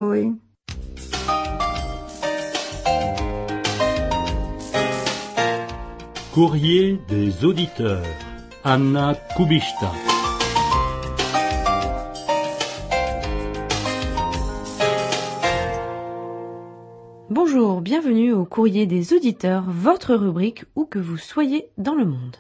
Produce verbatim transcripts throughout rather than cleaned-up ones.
Oui. Courrier des auditeurs. Anna Kubishta. Bonjour, bienvenue au Courrier des auditeurs, votre rubrique où que vous soyez dans le monde.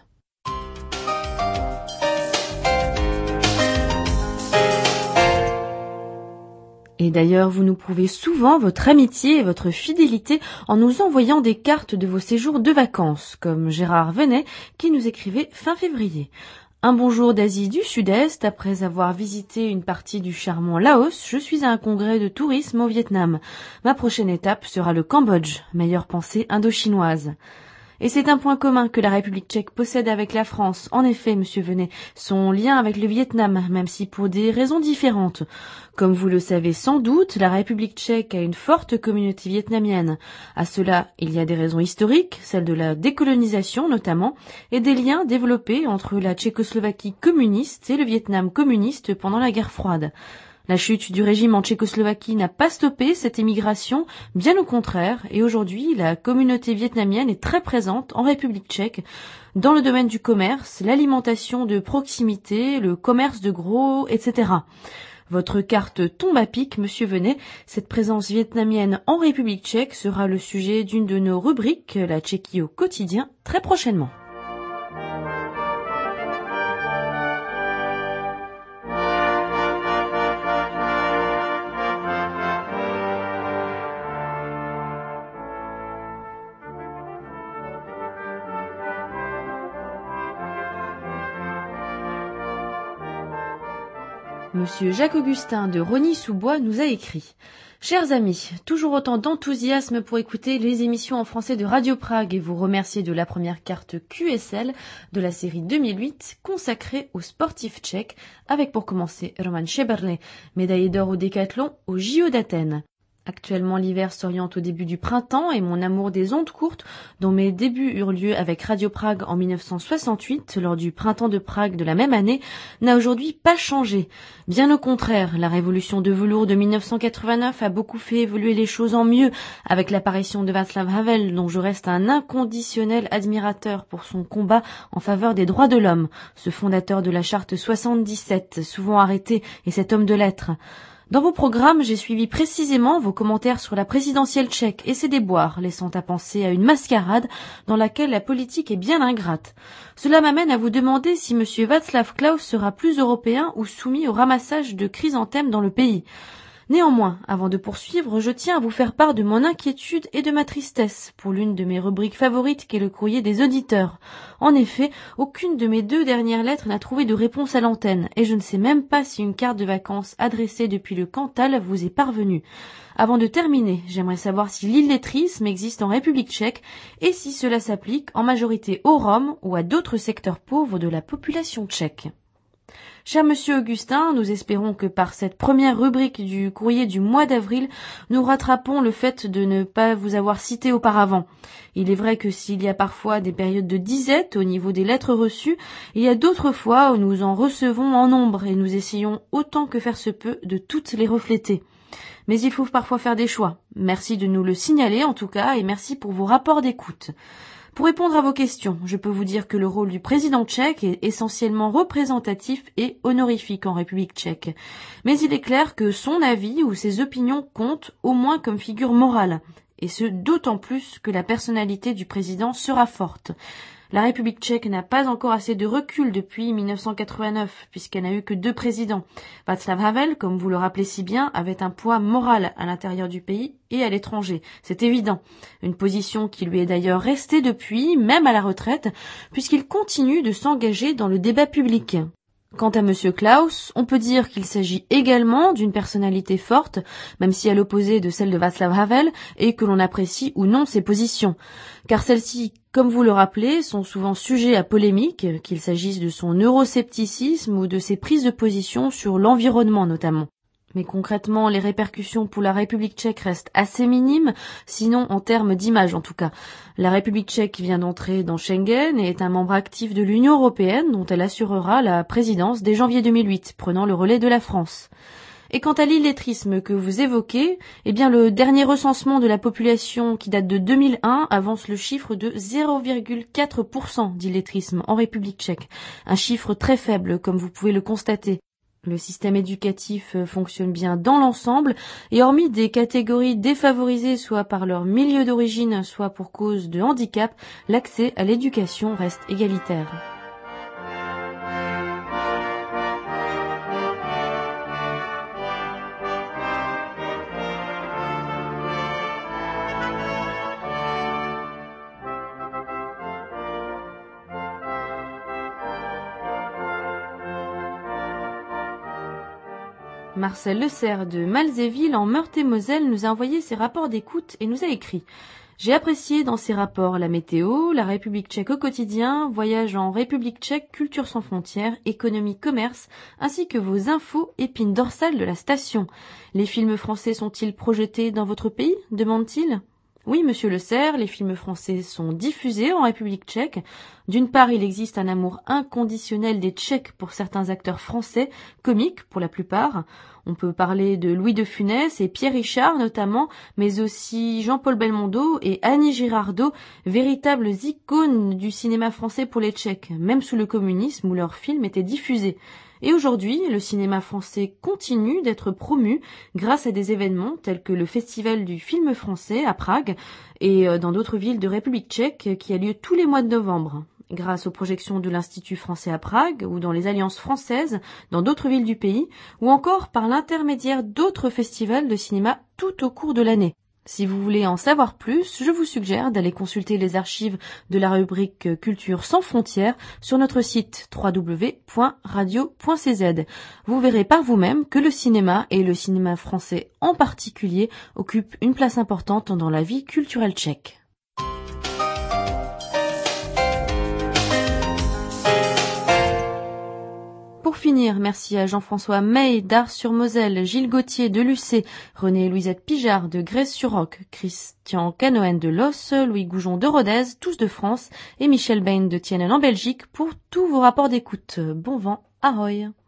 Et d'ailleurs, vous nous prouvez souvent votre amitié et votre fidélité en nous envoyant des cartes de vos séjours de vacances, comme Gérard Venet qui nous écrivait fin février. Un bonjour d'Asie du Sud-Est, après avoir visité une partie du charmant Laos, je suis à un congrès de tourisme au Vietnam. Ma prochaine étape sera le Cambodge, meilleure pensée indo-chinoise. Et c'est un point commun que la République tchèque possède avec la France. En effet, monsieur Venet, son lien avec le Vietnam, même si pour des raisons différentes. Comme vous le savez sans doute, la République tchèque a une forte communauté vietnamienne. À cela, il y a des raisons historiques, celles de la décolonisation notamment, et des liens développés entre la Tchécoslovaquie communiste et le Vietnam communiste pendant la guerre froide. La chute du régime en Tchécoslovaquie n'a pas stoppé cette émigration, bien au contraire, et aujourd'hui, la communauté vietnamienne est très présente en République tchèque, dans le domaine du commerce, l'alimentation de proximité, le commerce de gros, et cetera. Votre carte tombe à pic, monsieur Venet. Cette présence vietnamienne en République tchèque sera le sujet d'une de nos rubriques, la Tchéquie au quotidien, très prochainement. Monsieur Jacques-Augustin de Rosny-sous-Bois nous a écrit « Chers amis, toujours autant d'enthousiasme pour écouter les émissions en français de Radio Prague et vous remercier de la première carte Q S L de la série deux mille huit consacrée aux sportifs tchèques, avec pour commencer Roman Šebrle, médaillé d'or au décathlon au J O d'Athènes. Actuellement, l'hiver s'oriente au début du printemps et mon amour des ondes courtes, dont mes débuts eurent lieu avec Radio Prague en mille neuf cent soixante-huit, lors du printemps de Prague de la même année, n'a aujourd'hui pas changé. Bien au contraire, la révolution de velours de mille neuf cent quatre-vingt-neuf a beaucoup fait évoluer les choses en mieux, avec l'apparition de Václav Havel, dont je reste un inconditionnel admirateur pour son combat en faveur des droits de l'homme, ce fondateur de la charte soixante-dix-sept, souvent arrêté, et cet homme de lettres. Dans vos programmes, j'ai suivi précisément vos commentaires sur la présidentielle tchèque et ses déboires, laissant à penser à une mascarade dans laquelle la politique est bien ingrate. Cela m'amène à vous demander si M. Václav Klaus sera plus européen ou soumis au ramassage de chrysanthèmes dans le pays. Néanmoins, avant de poursuivre, je tiens à vous faire part de mon inquiétude et de ma tristesse pour l'une de mes rubriques favorites qu'est le courrier des auditeurs. En effet, aucune de mes deux dernières lettres n'a trouvé de réponse à l'antenne, et je ne sais même pas si une carte de vacances adressée depuis le Cantal vous est parvenue. Avant de terminer, j'aimerais savoir si l'illettrisme existe en République tchèque et si cela s'applique en majorité aux Roms ou à d'autres secteurs pauvres de la population tchèque. Cher monsieur Augustin, nous espérons que par cette première rubrique du courrier du mois d'avril, nous rattrapons le fait de ne pas vous avoir cité auparavant. Il est vrai que s'il y a parfois des périodes de disette au niveau des lettres reçues, il y a d'autres fois où nous en recevons en nombre et nous essayons autant que faire se peut de toutes les refléter. Mais il faut parfois faire des choix. Merci de nous le signaler en tout cas et merci pour vos rapports d'écoute. Pour répondre à vos questions, je peux vous dire que le rôle du président tchèque est essentiellement représentatif et honorifique en République tchèque. Mais il est clair que son avis ou ses opinions comptent au moins comme figure morale, et ce d'autant plus que la personnalité du président sera forte. La République tchèque n'a pas encore assez de recul depuis mille neuf cent quatre-vingt-neuf, puisqu'elle n'a eu que deux présidents. Václav Havel, comme vous le rappelez si bien, avait un poids moral à l'intérieur du pays et à l'étranger. C'est évident. Une position qui lui est d'ailleurs restée depuis, même à la retraite, puisqu'il continue de s'engager dans le débat public. Quant à M. Klaus, on peut dire qu'il s'agit également d'une personnalité forte, même si à l'opposé de celle de Václav Havel, et que l'on apprécie ou non ses positions. Car celles-ci, comme vous le rappelez, sont souvent sujets à polémique, qu'il s'agisse de son euroscepticisme ou de ses prises de position sur l'environnement notamment. Mais concrètement, les répercussions pour la République tchèque restent assez minimes, sinon en termes d'image en tout cas. La République tchèque vient d'entrer dans Schengen et est un membre actif de l'Union européenne dont elle assurera la présidence dès janvier deux mille huit, prenant le relais de la France. Et quant à l'illettrisme que vous évoquez, eh bien le dernier recensement de la population qui date de deux mille un avance le chiffre de zéro virgule quatre pour cent d'illettrisme en République tchèque. Un chiffre très faible, comme vous pouvez le constater. Le système éducatif fonctionne bien dans l'ensemble et hormis des catégories défavorisées soit par leur milieu d'origine, soit pour cause de handicap, l'accès à l'éducation reste égalitaire. Marcel Lecerf de Malzéville en Meurthe-et-Moselle nous a envoyé ses rapports d'écoute et nous a écrit « J'ai apprécié dans ces rapports la météo, la République tchèque au quotidien, voyage en République tchèque, culture sans frontières, économie, commerce, ainsi que vos infos épines dorsales de la station. Les films français sont-ils projetés dans votre pays ?» demande-t-il. Oui, monsieur Lecerf, les films français sont diffusés en République tchèque. D'une part, il existe un amour inconditionnel des Tchèques pour certains acteurs français, comiques pour la plupart. On peut parler de Louis de Funès et Pierre Richard notamment, mais aussi Jean-Paul Belmondo et Annie Girardot, véritables icônes du cinéma français pour les Tchèques, même sous le communisme où leurs films étaient diffusés. Et aujourd'hui, le cinéma français continue d'être promu grâce à des événements tels que le Festival du film français à Prague et dans d'autres villes de République tchèque qui a lieu tous les mois de novembre. Grâce aux projections de l'Institut français à Prague ou dans les alliances françaises dans d'autres villes du pays ou encore par l'intermédiaire d'autres festivals de cinéma tout au cours de l'année. Si vous voulez en savoir plus, je vous suggère d'aller consulter les archives de la rubrique Culture sans frontières sur notre site w w w point radio point c z. Vous verrez par vous-même que le cinéma, et le cinéma français en particulier, occupent une place importante dans la vie culturelle tchèque. Pour finir, merci à Jean-François May d'Ars-sur-Moselle, Gilles Gauthier de Lucé, René et Louisette Pijard de Grèce-sur-Roc, Christian Canoën de Los, Louis Goujon de Rodez, tous de France, et Michel Bain de Tienen en Belgique pour tous vos rapports d'écoute. Bon vent, ahoy!